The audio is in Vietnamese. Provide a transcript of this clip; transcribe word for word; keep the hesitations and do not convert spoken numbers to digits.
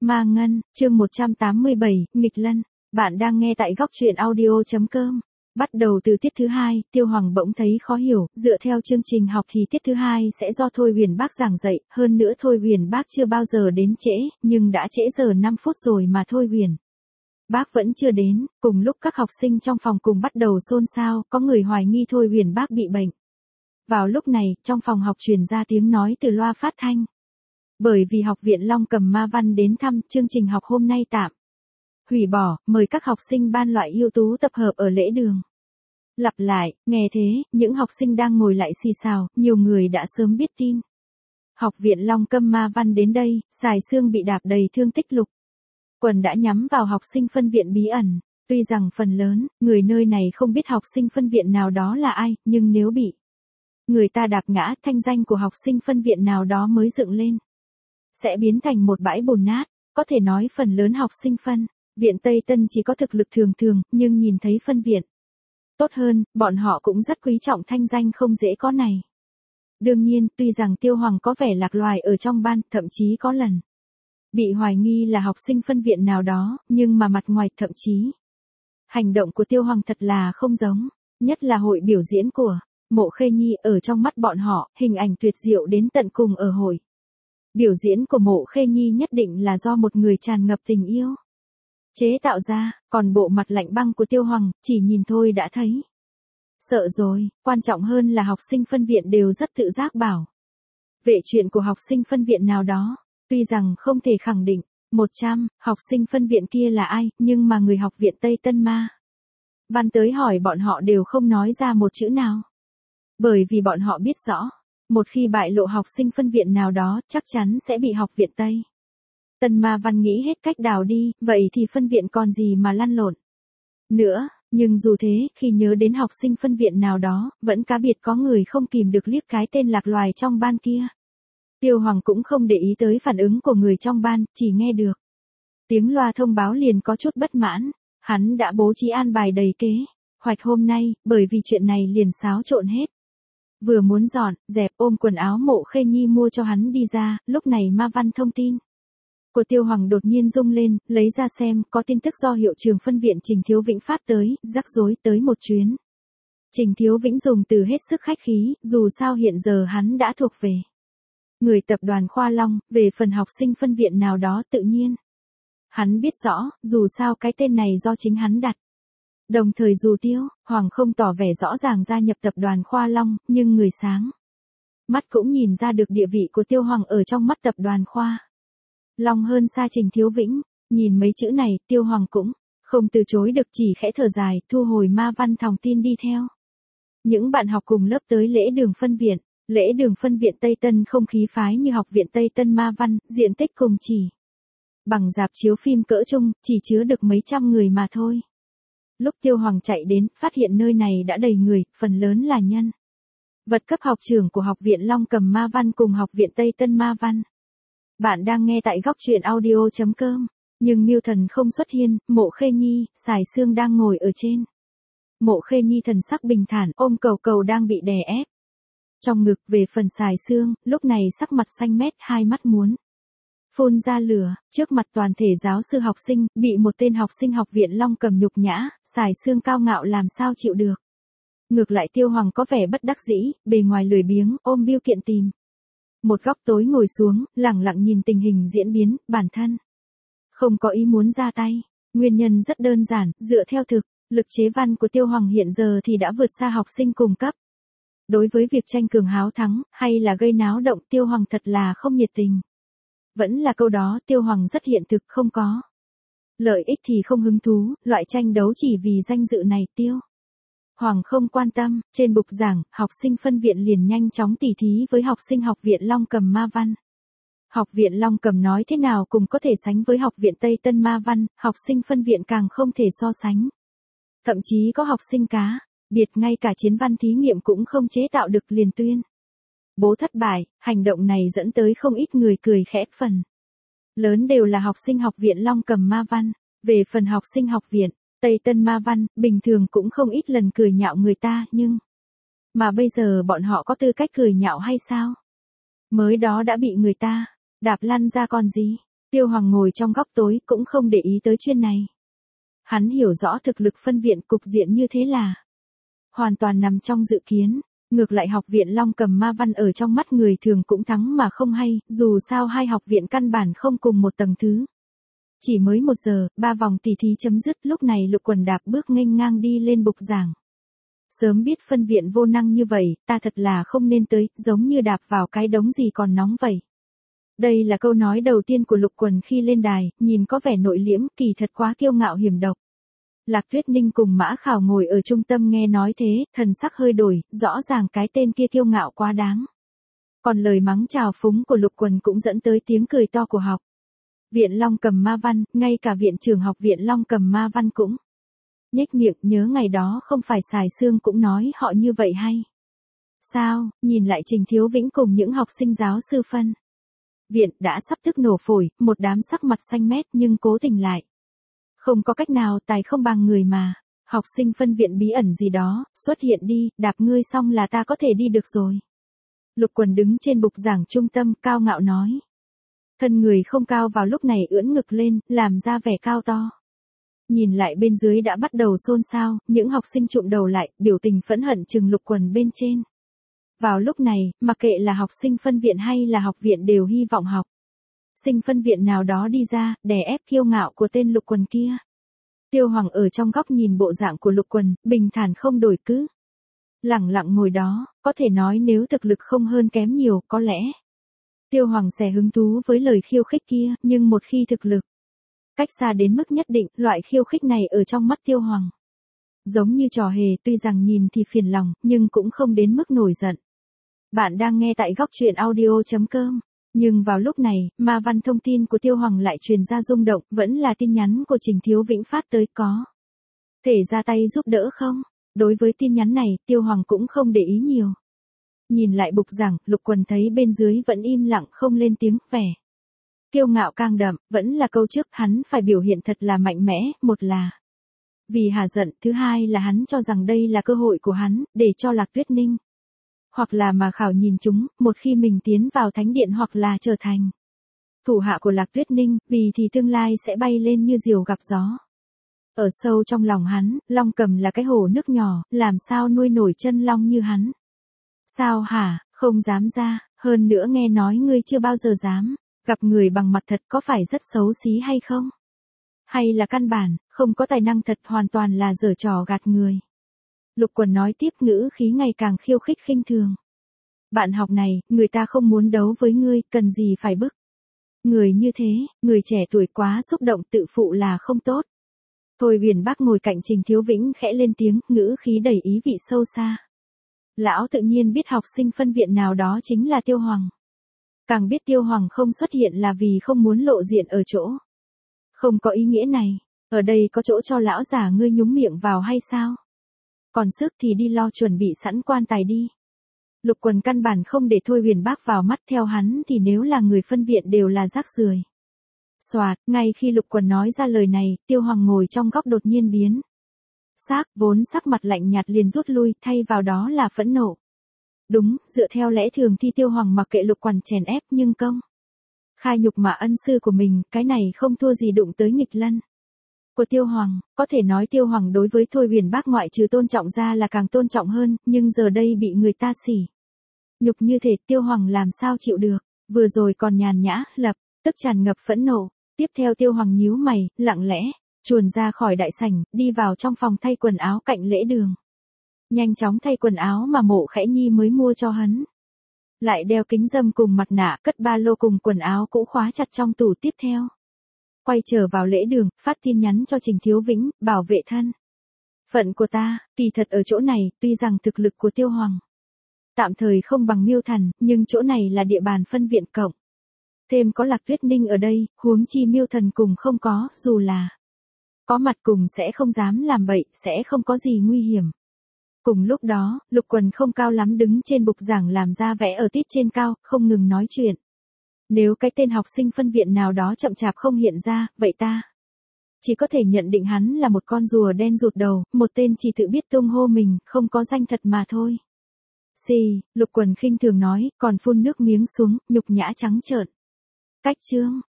Ma Ngân, chương một trăm tám mươi bảy, nghịch lân. Bạn đang nghe tại góc truyện audio chấm com. Bắt đầu từ tiết thứ hai, Tiêu Hoàng bỗng thấy khó hiểu, dựa theo chương trình học thì tiết thứ hai sẽ do Thôi Huyền Bác giảng dạy, hơn nữa Thôi Huyền Bác chưa bao giờ đến trễ, nhưng đã trễ giờ năm phút rồi mà Thôi Huyền Bác vẫn chưa đến. Cùng lúc các học sinh trong phòng cùng bắt đầu xôn xao, có người hoài nghi Thôi Huyền Bác bị bệnh. Vào lúc này, trong phòng học truyền ra tiếng nói từ loa phát thanh. Bởi vì học viện Long Cầm Ma Văn đến thăm, chương trình học hôm nay tạm hủy bỏ, mời các học sinh ban loại ưu tú tập hợp ở lễ đường. Lặp lại, nghe thế, những học sinh đang ngồi lại xì xào, nhiều người đã sớm biết tin. Học viện Long Cầm Ma Văn đến đây, Sài Sương bị đạp đầy thương tích lục. Quần đã nhắm vào học sinh phân viện bí ẩn. Tuy rằng phần lớn, người nơi này không biết học sinh phân viện nào đó là ai, nhưng nếu bị người ta đạp ngã, thanh danh của học sinh phân viện nào đó mới dựng lên sẽ biến thành một bãi bùn nát. Có thể nói phần lớn học sinh phân viện Tây Tân chỉ có thực lực thường thường, nhưng nhìn thấy phân viện tốt hơn, bọn họ cũng rất quý trọng thanh danh không dễ có này. Đương nhiên, tuy rằng Tiêu Hoàng có vẻ lạc loài ở trong ban, thậm chí có lần bị hoài nghi là học sinh phân viện nào đó, nhưng mà mặt ngoài, thậm chí hành động của Tiêu Hoàng thật là không giống, nhất là hội biểu diễn của Mộ Khê Nhi. Ở trong mắt bọn họ, hình ảnh tuyệt diệu đến tận cùng ở hội biểu diễn của Mộ Khê Nhi nhất định là do một người tràn ngập tình yêu chế tạo ra, còn bộ mặt lạnh băng của Tiêu Hoàng, chỉ nhìn thôi đã thấy sợ rồi. Quan trọng hơn là học sinh phân viện đều rất tự giác bảo vệ chuyện của học sinh phân viện nào đó. Tuy rằng không thể khẳng định một trăm học sinh phân viện kia là ai, nhưng mà người học viện Tây Tân Ma Văn tới hỏi bọn họ đều không nói ra một chữ nào. Bởi vì bọn họ biết rõ, một khi bại lộ học sinh phân viện nào đó, chắc chắn sẽ bị học viện Tây Tân Ma Văn nghĩ hết cách đào đi, vậy thì phân viện còn gì mà lăn lộn nữa. Nhưng dù thế, khi nhớ đến học sinh phân viện nào đó, vẫn cá biệt có người không kìm được liếc cái tên lạc loài trong ban kia. Tiêu Hoàng cũng không để ý tới phản ứng của người trong ban, chỉ nghe được tiếng loa thông báo liền có chút bất mãn. Hắn đã bố trí an bài đầy kế hoạch hôm nay, bởi vì chuyện này liền xáo trộn hết. Vừa muốn dọn, dẹp, ôm quần áo Mộ Khê Nhi mua cho hắn đi ra, lúc này Ma Văn thông tin của Tiêu Hoàng đột nhiên rung lên, lấy ra xem, có tin tức do hiệu trưởng phân viện Trình Thiếu Vĩnh phát tới, rắc rối tới một chuyến. Trình Thiếu Vĩnh dùng từ hết sức khách khí, dù sao hiện giờ hắn đã thuộc về người tập đoàn Khoa Long. Về phần học sinh phân viện nào đó, tự nhiên hắn biết rõ, dù sao cái tên này do chính hắn đặt. Đồng thời dù Tiêu Hoàng không tỏ vẻ rõ ràng gia nhập tập đoàn Khoa Long, nhưng người sáng mắt cũng nhìn ra được địa vị của Tiêu Hoàng ở trong mắt tập đoàn Khoa Long hơn xa Trình Thiếu Vĩnh. Nhìn mấy chữ này, Tiêu Hoàng cũng không từ chối được, chỉ khẽ thở dài, thu hồi Ma Văn thòng tin đi theo những bạn học cùng lớp tới lễ đường phân viện. Lễ đường phân viện Tây Tân không khí phái như học viện Tây Tân Ma Văn, diện tích cùng chỉ bằng rạp chiếu phim cỡ trung, chỉ chứa được mấy trăm người mà thôi. Lúc Tiêu Hoàng chạy đến, phát hiện nơi này đã đầy người, phần lớn là nhân vật cấp học trưởng của học viện Long Cầm Ma Văn cùng học viện Tây Tân Ma Văn. Bạn đang nghe tại góc truyện audio chấm com. Nhưng Miêu Thần không xuất hiện, Mộ Khê Nhi, Sài Sương đang ngồi ở trên. Mộ Khê Nhi thần sắc bình thản, ôm Cầu Cầu đang bị đè ép trong ngực. Về phần Sài Sương, lúc này sắc mặt xanh mét, hai mắt muốn phun ra lửa. Trước mặt toàn thể giáo sư học sinh, bị một tên học sinh học viện Long Cầm nhục nhã, Sài Sương cao ngạo làm sao chịu được. Ngược lại Tiêu Hoàng có vẻ bất đắc dĩ, bề ngoài lười biếng, ôm biêu kiện tìm một góc tối ngồi xuống, lẳng lặng nhìn tình hình diễn biến. Bản thân không có ý muốn ra tay. Nguyên nhân rất đơn giản, dựa theo thực lực chế văn của Tiêu Hoàng hiện giờ thì đã vượt xa học sinh cùng cấp. Đối với việc tranh cường háo thắng, hay là gây náo động, Tiêu Hoàng thật là không nhiệt tình. Vẫn là câu đó, Tiêu Hoàng rất hiện thực, không có lợi ích thì không hứng thú. Loại tranh đấu chỉ vì danh dự này, Tiêu Hoàng không quan tâm. Trên bục giảng, học sinh phân viện liền nhanh chóng tỉ thí với học sinh học viện Long Cầm Ma Văn. Học viện Long Cầm nói thế nào cũng có thể sánh với học viện Tây Tân Ma Văn, học sinh phân viện càng không thể so sánh. Thậm chí có học sinh cá biệt ngay cả chiến văn thí nghiệm cũng không chế tạo được liền tuyên bố thất bại. Hành động này dẫn tới không ít người cười khẽ, phần lớn đều là học sinh học viện Long Cầm Ma Văn. Về phần học sinh học viện Tây Tân Ma Văn, bình thường cũng không ít lần cười nhạo người ta, nhưng mà bây giờ bọn họ có tư cách cười nhạo hay sao? Mới đó đã bị người ta đạp lăn ra còn gì. Tiêu Hoàng ngồi trong góc tối cũng không để ý tới chuyện này. Hắn hiểu rõ thực lực phân viện cục diện như thế là hoàn toàn nằm trong dự kiến. Ngược lại học viện Long Cầm Ma Văn ở trong mắt người thường cũng thắng mà không hay, dù sao hai học viện căn bản không cùng một tầng thứ. Chỉ mới một giờ, ba vòng tỉ thí chấm dứt, lúc này Lục Quần đạp bước nghênh ngang đi lên bục giảng. Sớm biết phân viện vô năng như vậy, ta thật là không nên tới, giống như đạp vào cái đống gì còn nóng vậy. Đây là câu nói đầu tiên của Lục Quần khi lên đài, nhìn có vẻ nội liễm, kỳ thật quá kiêu ngạo hiểm độc. Lạc Tuyết Ninh cùng Mã Khảo ngồi ở trung tâm nghe nói thế, thần sắc hơi đổi, rõ ràng cái tên kia kiêu ngạo quá đáng. Còn lời mắng chào phúng của Lục Quần cũng dẫn tới tiếng cười to của học viện Long Cầm Ma Văn, ngay cả viện trưởng học viện Long Cầm Ma Văn cũng nhếch miệng, nhớ ngày đó không phải Sài Sương cũng nói họ như vậy hay sao? Nhìn lại Trình Thiếu Vĩnh cùng những học sinh giáo sư phân viện đã sắp tức nổ phổi, một đám sắc mặt xanh mét nhưng cố tình lại. Không có cách nào, tài không bằng người mà. Học sinh phân viện bí ẩn gì đó, xuất hiện đi, đạp ngươi xong là ta có thể đi được rồi. Lục Quần đứng trên bục giảng trung tâm, cao ngạo nói. Thân người không cao vào lúc này ưỡn ngực lên, làm ra vẻ cao to. Nhìn lại bên dưới đã bắt đầu xôn xao, những học sinh trụm đầu lại, biểu tình phẫn hận chừng Lục Quần bên trên. Vào lúc này, mặc kệ là học sinh phân viện hay là học viện đều hy vọng học sinh phân viện nào đó đi ra, đè ép kiêu ngạo của tên Lục Quần kia. Tiêu Hoàng ở trong góc nhìn bộ dạng của Lục Quần, bình thản không đổi cứ. Lẳng lặng ngồi đó, có thể nói nếu thực lực không hơn kém nhiều, có lẽ. Tiêu Hoàng sẽ hứng thú với lời khiêu khích kia, nhưng một khi thực lực cách xa đến mức nhất định, loại khiêu khích này ở trong mắt Tiêu Hoàng giống như trò hề, tuy rằng nhìn thì phiền lòng, nhưng cũng không đến mức nổi giận. Bạn đang nghe tại góc truyện audio chấm com. Nhưng vào lúc này, ma văn thông tin của Tiêu Hoàng lại truyền ra rung động, vẫn là tin nhắn của Trình Thiếu Vĩnh phát tới, có thể ra tay giúp đỡ không? Đối với tin nhắn này, Tiêu Hoàng cũng không để ý nhiều. Nhìn lại bục giảng, Lục Quần thấy bên dưới vẫn im lặng không lên tiếng, vẻ kiêu ngạo càng đậm, vẫn là câu trước, hắn phải biểu hiện thật là mạnh mẽ, một là vì hà giận, thứ hai là hắn cho rằng đây là cơ hội của hắn, để cho Lạc Tuyết Ninh hoặc là mà Khảo nhìn chúng, một khi mình tiến vào thánh điện hoặc là trở thành thủ hạ của Lạc Tuyết Ninh, vì thì tương lai sẽ bay lên như diều gặp gió. Ở sâu trong lòng hắn, Long Cầm là cái hồ nước nhỏ, làm sao nuôi nổi chân long như hắn? Sao hả, không dám ra, hơn nữa nghe nói ngươi chưa bao giờ dám gặp người bằng mặt thật, có phải rất xấu xí hay không? Hay là căn bản, không có tài năng thật, hoàn toàn là giở trò gạt người? Lục Quần nói tiếp, ngữ khí ngày càng khiêu khích khinh thường. Bạn học này, người ta không muốn đấu với ngươi, cần gì phải bức người như thế, người trẻ tuổi quá xúc động tự phụ là không tốt. Thôi Huyền Bác ngồi cạnh Trình Thiếu Vĩnh khẽ lên tiếng, ngữ khí đầy ý vị sâu xa. Lão tự nhiên biết học sinh phân viện nào đó chính là Tiêu Hoàng. Càng biết Tiêu Hoàng không xuất hiện là vì không muốn lộ diện ở chỗ không có ý nghĩa này. Ở đây có chỗ cho lão già ngươi nhúng miệng vào hay sao? Còn sức thì đi lo chuẩn bị sẵn quan tài đi. Lục Quần căn bản không để Thôi Huyền Bác vào mắt, theo hắn thì nếu là người phân viện đều là rác rưởi. Soạt, ngay khi Lục Quần nói ra lời này, Tiêu Hoàng ngồi trong góc đột nhiên biến sắc, vốn sắc mặt lạnh nhạt liền rút lui, thay vào đó là phẫn nộ. Đúng, dựa theo lẽ thường thì Tiêu Hoàng mặc kệ Lục Quần chèn ép, nhưng công khai nhục mạ ân sư của mình, cái này không thua gì đụng tới nghịch lân của Tiêu Hoàng. Có thể nói Tiêu Hoàng đối với Thôi Huyền Bác ngoại trừ tôn trọng ra là càng tôn trọng hơn, nhưng giờ đây bị người ta sỉ nhục như thế, Tiêu Hoàng làm sao chịu được? Vừa rồi còn nhàn nhã, lập tức tràn ngập phẫn nộ. Tiếp theo Tiêu Hoàng nhíu mày, lặng lẽ chuồn ra khỏi đại sảnh, đi vào trong phòng thay quần áo cạnh lễ đường. Nhanh chóng thay quần áo mà Mộ Khẽ Nhi mới mua cho hắn. Lại đeo kính râm cùng mặt nạ, cất ba lô cùng quần áo cũ khóa chặt trong tủ. Tiếp theo quay trở vào lễ đường, phát tin nhắn cho Trình Thiếu Vĩnh, bảo vệ thân phận của ta. Kỳ thật ở chỗ này, tuy rằng thực lực của Tiêu Hoàng tạm thời không bằng Miêu Thần, nhưng chỗ này là địa bàn phân viện cộng thêm có Lạc Tuyết Ninh ở đây, huống chi Miêu Thần cùng không có, dù là có mặt cùng sẽ không dám làm bậy, sẽ không có gì nguy hiểm. Cùng lúc đó, Lục Quần không cao lắm đứng trên bục giảng làm ra vẻ ở tít trên cao, không ngừng nói chuyện. Nếu cái tên học sinh phân viện nào đó chậm chạp không hiện ra, vậy ta chỉ có thể nhận định hắn là một con rùa đen rụt đầu, một tên chỉ tự biết tung hô mình, không có danh thật mà thôi. Xì, Lục Quần khinh thường nói, còn phun nước miếng xuống, nhục nhã trắng trợn. Cách chương.